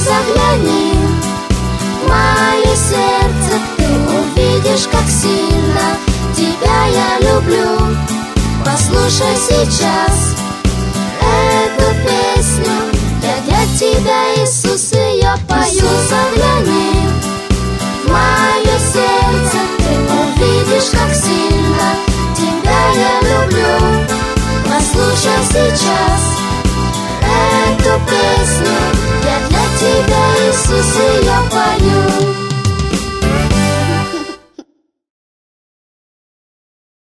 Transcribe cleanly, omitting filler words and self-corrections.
загляни в мое сердце, ты увидишь, как сильно тебя я люблю. Послушай сейчас эту песню, я для тебя, Иисус, ее пою. Загляни в мое сердце, ты увидишь, как сильно тебя я люблю. Послушай сейчас эту песню, я для тебя, Иисус, ее